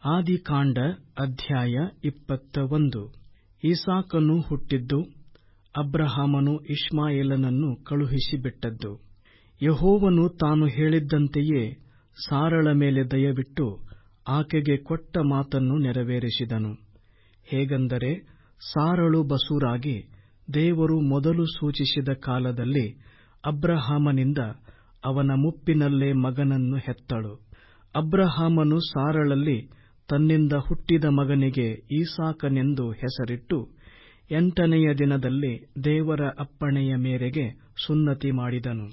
ಆದಿಕಾಂಡ ಅಧ್ಯಾಯ 21. ಇಸಾಕನು ಹುಟ್ಟಿದ್ದು, ಅಬ್ರಹಾಮನು ಇಷ್ಮಾಯೇಲನನ್ನು ಕಳುಹಿಸಿಬಿಟ್ಟದ್ದು. ಯೆಹೋವನು ತಾನು ಹೇಳಿದ್ದಂತೆಯೇ ಸಾರಳ ಮೇಲೆ ದಯವಿಟ್ಟು ಆಕೆಗೆ ಕೊಟ್ಟ ಮಾತನ್ನು ನೆರವೇರಿಸಿದನು. ಹೇಗೆಂದರೆ, ಸಾರಳು ಬಸುರಾಗಿ ದೇವರು ಮೊದಲು ಸೂಚಿಸಿದ ಕಾಲದಲ್ಲಿ ಅಬ್ರಹಾಮನಿಂದ ಅವನ ಮುಪ್ಪಿನಲ್ಲೇ ಮಗನನ್ನು ಹೆತ್ತಳು. ಅಬ್ರಹಾಮನು ಸಾರಳಲ್ಲಿ ತನ್ನಿಂದ ಹುಟ್ಟಿದ ಮಗನಿಗೆ ಈಸಾಕನೆಂದು ಹೆಸರಿಟ್ಟು 8ನೆಯ ದಿನದಲ್ಲಿ ದೇವರ ಅಪ್ಪಣೆಯ ಮೇರೆಗೆ ಸುನ್ನತಿ ಮಾಡಿದನು.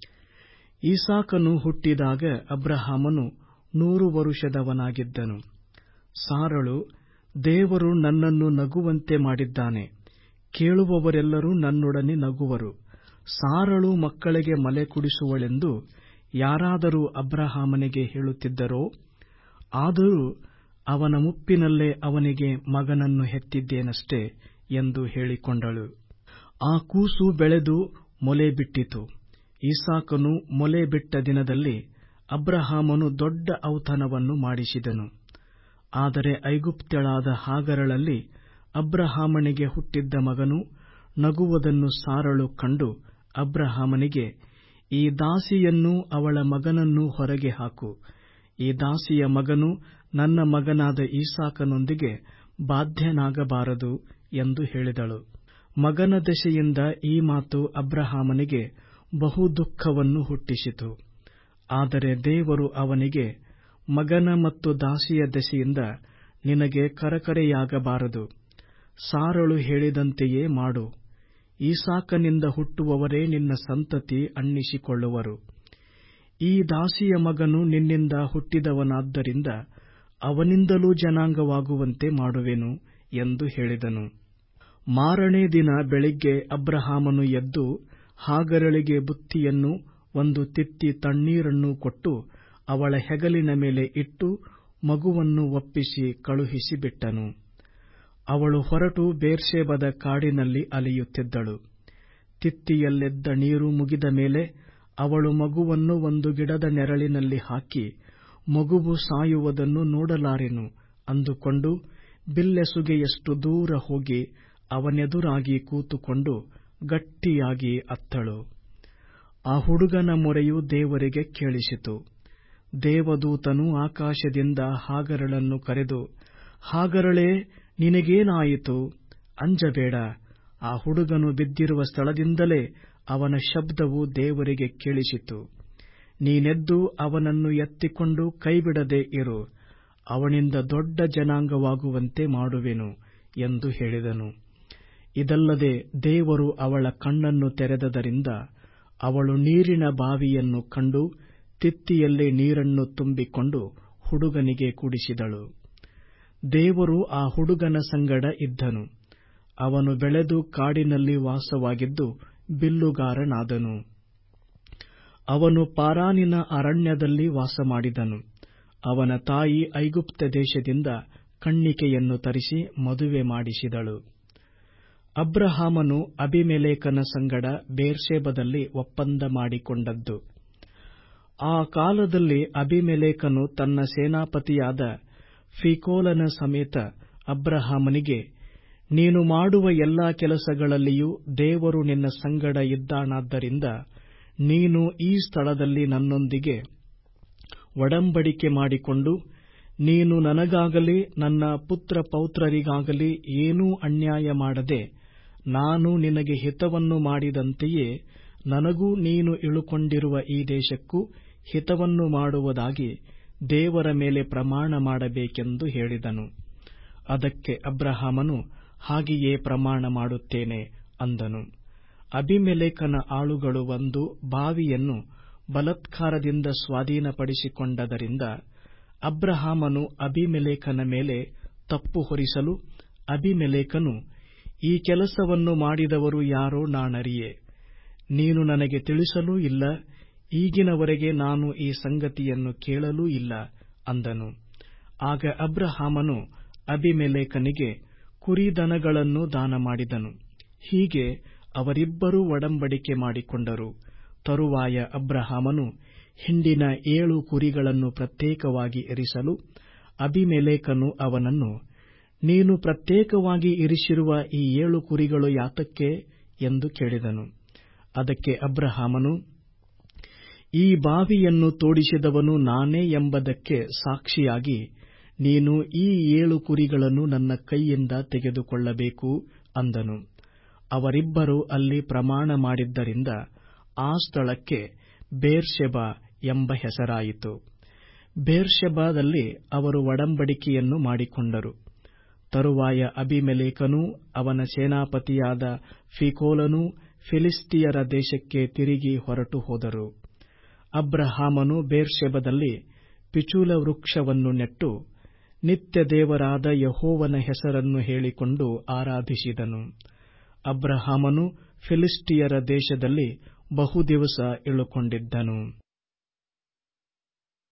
ಈಸಾಕನು ಹುಟ್ಟಿದಾಗ ಅಬ್ರಹಾಮನು 100 ವರುಷದವನಾಗಿದ್ದನು. ಸಾರಳು, ದೇವರು ನನ್ನನ್ನು ನಗುವಂತೆ ಮಾಡಿದ್ದಾನೆ, ಕೇಳುವವರೆಲ್ಲರೂ ನನ್ನೊಡನೆ ನಗುವರು, ಸಾರಳು ಮಕ್ಕಳಿಗೆ ಮಲೆ ಕುಡಿಸುವಳೆಂದು ಯಾರಾದರೂ ಅಬ್ರಹಾಮನಿಗೆ ಹೇಳುತ್ತಿದ್ದರೋ? ಆದರೂ ಅವನ ಮುಪ್ಪಿನಲ್ಲೇ ಅವನಿಗೆ ಮಗನನ್ನು ಹೆತ್ತಿದ್ದೇನಷ್ಟೇ ಎಂದು ಹೇಳಿಕೊಂಡಳು. ಆ ಕೂಸು ಬೆಳೆದು ಮೊಲೆ ಬಿಟ್ಟಿತು. ಈಸಾಕನು ಮೊಲೆ ಬಿಟ್ಟ ದಿನದಲ್ಲಿ ಅಬ್ರಹಾಮನು ದೊಡ್ಡ ಔತಣವನ್ನು ಮಾಡಿಸಿದನು. ಆದರೆ ಐಗುಪ್ತ್ಯಳಾದ ಹಾಗರಳಲ್ಲಿ ಅಬ್ರಹಾಮನಿಗೆ ಹುಟ್ಟಿದ್ದ ಮಗನು ನಗುವುದನ್ನು ಸಾರಳು ಕಂಡು ಅಬ್ರಹಾಮನಿಗೆ, ಈ ದಾಸಿಯನ್ನೂ ಅವಳ ಮಗನನ್ನೂ ಹೊರಗೆ ಹಾಕು, ಈ ದಾಸಿಯ ಮಗನು ನನ್ನ ಮಗನಾದ ಈಸಾಕನೊಂದಿಗೆ ಬಾಧ್ಯನಾಗಬಾರದು ಎಂದು ಹೇಳಿದಳು. ಮಗನ ದೆಸೆಯಿಂದ ಈ ಮಾತು ಅಬ್ರಹಾಮನಿಗೆ ಬಹು ದುಃಖವನ್ನು ಹುಟ್ಟಿಸಿತು. ಆದರೆ ದೇವರು ಅವನಿಗೆ, ಮಗನ ಮತ್ತು ದಾಸಿಯ ದೆಸೆಯಿಂದ ನಿನಗೆ ಕರಕರೆಯಾಗಬಾರದು, ಸಾರಳು ಹೇಳಿದಂತೆಯೇ ಮಾಡು, ಈಸಾಕನಿಂದ ಹುಟ್ಟುವವರೇ ನಿನ್ನ ಸಂತತಿ ಅನ್ನಿಸಿಕೊಳ್ಳುವರು. ಈ ದಾಸಿಯ ಮಗನು ನಿನ್ನಿಂದ ಹುಟ್ಟಿದವನಾದ್ದರಿಂದ ಅವನಿಂದಲೂ ಜನಾಂಗವಾಗುವಂತೆ ಮಾಡುವೆನು ಎಂದು ಹೇಳಿದನು. ಮಾರನೇ ದಿನ ಬೆಳಿಗ್ಗೆ ಅಬ್ರಹಾಮನು ಎದ್ದು ಹಾಗರಳಿಗೆ ಬುತ್ತಿಯನ್ನೂ 1 ತಿತ್ತಿ ತಣ್ಣೀರನ್ನೂ ಕೊಟ್ಟು ಅವಳ ಹೆಗಲಿನ ಮೇಲೆ ಇಟ್ಟು ಮಗುವನ್ನು ಒಪ್ಪಿಸಿ ಕಳುಹಿಸಿಬಿಟ್ಟನು. ಅವಳು ಹೊರಟು ಬೇರ್ಷೆಬದ ಕಾಡಿನಲ್ಲಿ ಅಲೆಯುತ್ತಿದ್ದಳು. ತಿತ್ತಿಯಲ್ಲೆದ್ದ ನೀರು ಮುಗಿದ ಮೇಲೆ ಅವಳು ಮಗುವನ್ನು ಒಂದು ಗಿಡದ ನೆರಳಿನಲ್ಲಿ ಹಾಕಿ, ಮಗುವು ಸಾಯುವುದನ್ನು ನೋಡಲಾರೆನು ಅಂದುಕೊಂಡು ಬಿಲ್ಲೆಸುಗೆಯಷ್ಟು ದೂರ ಹೋಗಿ ಅವನೆದುರಾಗಿ ಕೂತುಕೊಂಡು ಗಟ್ಟಿಯಾಗಿ ಅತ್ತಳು. ಆ ಹುಡುಗನ ಮೊರೆಯು ದೇವರಿಗೆ ಕೇಳಿಸಿತು. ದೇವದೂತನು ಆಕಾಶದಿಂದ ಹಾಗರಳನ್ನು ಕರೆದು, ಹಾಗರಳೇ, ನಿನಗೇನಾಯಿತು? ಅಂಜಬೇಡ. ಆ ಹುಡುಗನು ಬಿದ್ದಿರುವ ಸ್ಥಳದಿಂದಲೇ ಅವನ ಶಬ್ದವು ದೇವರಿಗೆ ಕೇಳಿಸಿತು. ನೀನೆದ್ದು ಅವನನ್ನು ಎತ್ತಿಕೊಂಡು ಕೈಬಿಡದೆ ಇರು, ಅವನಿಂದ ದೊಡ್ಡ ಜನಾಂಗವಾಗುವಂತೆ ಮಾಡುವೆನು ಎಂದು ಹೇಳಿದನು. ಇದಲ್ಲದೆ ದೇವರು ಅವಳ ಕಣ್ಣನ್ನು ತೆರೆದದರಿಂದ ಅವಳು ನೀರಿನ ಬಾವಿಯನ್ನು ಕಂಡು ತಿತ್ತಿಯಲ್ಲಿ ನೀರನ್ನು ತುಂಬಿಕೊಂಡು ಹುಡುಗನಿಗೆ ಕುಡಿಸಿದಳು. ದೇವರು ಆ ಹುಡುಗನ ಸಂಗಡ ಇದ್ದನು. ಅವನು ಬೆಳೆದು ಕಾಡಿನಲ್ಲಿ ವಾಸವಾಗಿದ್ದು ಬಿಲ್ಲುಗಾರನಾದನು. ಅವನು ಪಾರಾನಿನ ಅರಣ್ಯದಲ್ಲಿ ವಾಸಮಾಡಿದನು. ಅವನ ತಾಯಿ ಐಗುಪ್ತ ದೇಶದಿಂದ ಕನ್ನಿಕೆಯನ್ನು ತರಿಸಿ ಮದುವೆ ಮಾಡಿಸಿದಳು. ಅಬ್ರಹಾಮನು ಅಬೀಮೆಲೆಕನ ಸಂಗಡ ಬೇರ್ಷೆಬದಲ್ಲಿ ಒಪ್ಪಂದ ಮಾಡಿಕೊಂಡದ್ದು. ಆ ಕಾಲದಲ್ಲಿ ಅಬೀಮೆಲೆಕನು ತನ್ನ ಸೇನಾಪತಿಯಾದ ಫೀಕೋಲನ ಸಮೇತ ಅಬ್ರಹಾಮನಿಗೆ, ನೀನು ಮಾಡುವ ಎಲ್ಲಾ ಕೆಲಸಗಳಲ್ಲಿಯೂ ದೇವರು ನಿನ್ನ ಸಂಗಡ ಇದ್ದಾನಾದ್ದರಿಂದ ನೀನು ಈ ಸ್ಥಳದಲ್ಲಿ ನನ್ನೊಂದಿಗೆ ಒಡಂಬಡಿಕೆ ಮಾಡಿಕೊಂಡು, ನೀನು ನನಗಾಗಲಿ ನನ್ನ ಪುತ್ರ ಪೌತ್ರರಿಗಾಗಲಿ ಏನೂ ಅನ್ಯಾಯ ಮಾಡದೆ ನಾನು ನಿನಗೆ ಹಿತವನ್ನು ಮಾಡಿದಂತೆಯೇ ನನಗೂ ನೀನು ಇಳುಕೊಂಡಿರುವ ಈ ದೇಶಕ್ಕೂ ಹಿತವನ್ನು ಮಾಡುವುದಾಗಿ ದೇವರ ಮೇಲೆ ಪ್ರಮಾಣ ಮಾಡಬೇಕೆಂದು ಹೇಳಿದನು. ಅದಕ್ಕೆ ಅಬ್ರಹಾಮನು, ಹಾಗೆಯೇ ಪ್ರಮಾಣ ಮಾಡುತ್ತೇನೆ ಅಂದನು. ಅಬೀಮೆಲೆಕನ ಆಳುಗಳು ಒಂದು ಬಾವಿಯನ್ನು ಬಲಾತ್ಕಾರದಿಂದ ಸ್ವಾಧೀನಪಡಿಸಿಕೊಂಡದರಿಂದ ಅಬ್ರಹಾಮನು ಅಬೀಮೆಲೆಕನ ಮೇಲೆ ತಪ್ಪು ಹೊರಿಸಲು, ಅಬೀಮೆಲೆಕನು, ಈ ಕೆಲಸವನ್ನು ಮಾಡಿದವರು ಯಾರೋ ನಾನರಿಯೆ, ನೀನು ನನಗೆ ತಿಳಿಸಲೂ ಇಲ್ಲ, ಈಗಿನವರೆಗೆ ನಾನು ಈ ಸಂಗತಿಯನ್ನು ಕೇಳಲೂ ಇಲ್ಲ ಅಂದನು. ಆಗ ಅಬ್ರಹಾಮನು ಅಬೀಮೆಲೆಕನಿಗೆ ಕುರಿದನಗಳನ್ನು ದಾನ ಮಾಡಿದನು. ಹೀಗೆ ಅವರಿಬ್ಬರೂ ಒಡಂಬಡಿಕೆ ಮಾಡಿಕೊಂಡರು. ತರುವಾಯ ಅಬ್ರಹಾಮನು ಹಿಂಡಿನ 7 ಕುರಿಗಳನ್ನು ಪ್ರತ್ಯೇಕವಾಗಿ ಇರಿಸಲು ಅಬೀಮೆಲೆಕನು ಅವನನ್ನು, ನೀನು ಪ್ರತ್ಯೇಕವಾಗಿ ಇರಿಸಿರುವ ಈ 7 ಕುರಿಗಳು ಯಾತಕ್ಕೆ ಎಂದು ಕೇಳಿದನು. ಅದಕ್ಕೆ ಅಬ್ರಹಾಮನು, ಈ ಬಾವಿಯನ್ನು ತೋಡಿಸಿದವನು ನಾನೇ ಎಂಬುದಕ್ಕೆ ಸಾಕ್ಷಿಯಾಗಿ ನೀನು ಈ 7 ಕುರಿಗಳನ್ನು ನನ್ನ ಕೈಯಿಂದ ತೆಗೆದುಕೊಳ್ಳಬೇಕು ಅಂದನು. ಅವರಿಬ್ಬರೂ ಅಲ್ಲಿ ಪ್ರಮಾಣ ಮಾಡಿದ್ದರಿಂದ ಆ ಸ್ಥಳಕ್ಕೆ ಬೇರ್ಷೆಬ ಎಂಬ ಹೆಸರಾಯಿತು. ಬೇರ್ಷೆಬದಲ್ಲಿ ಅವರು ಒಡಂಬಡಿಕೆಯನ್ನು ಮಾಡಿಕೊಂಡರು. ತರುವಾಯ ಅಬೀಮೆಲೆಕನೂ ಅವನ ಸೇನಾಪತಿಯಾದ ಫೀಕೋಲನೂ ಫಿಲಿಷ್ಟಿಯರ ದೇಶಕ್ಕೆ ತಿರುಗಿ ಹೊರಟು ಹೋದರು. ಅಬ್ರಹಾಮನು ಬೇರ್ಷೆಬದಲ್ಲಿ ಪಿಚುಲ ವೃಕ್ಷವನ್ನು ನೆಟ್ಟು ನಿತ್ಯ ದೇವರಾದ ಯೆಹೋವನ ಹೆಸರನ್ನು ಹೇಳಿಕೊಂಡು ಆರಾಧಿಸಿದನು. ಅಬ್ರಹಾಮನು ಫಿಲಿಷ್ಟಿಯರ ದೇಶದಲ್ಲಿ ಬಹುದಿವಸ ಇಳುಕೊಂಡಿದ್ದನು.